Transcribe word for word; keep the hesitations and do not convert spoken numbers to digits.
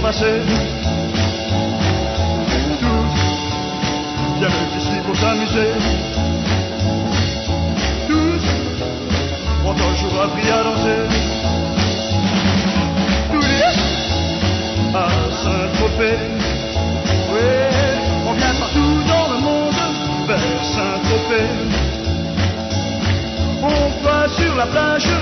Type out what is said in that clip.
passer. Tous viennent ici pour s'amuser. Tous ont un jour appris à danser. Tous à Saint-Tropez. Oui, on vient partout dans le monde vers Saint-Tropez. On va sur la plage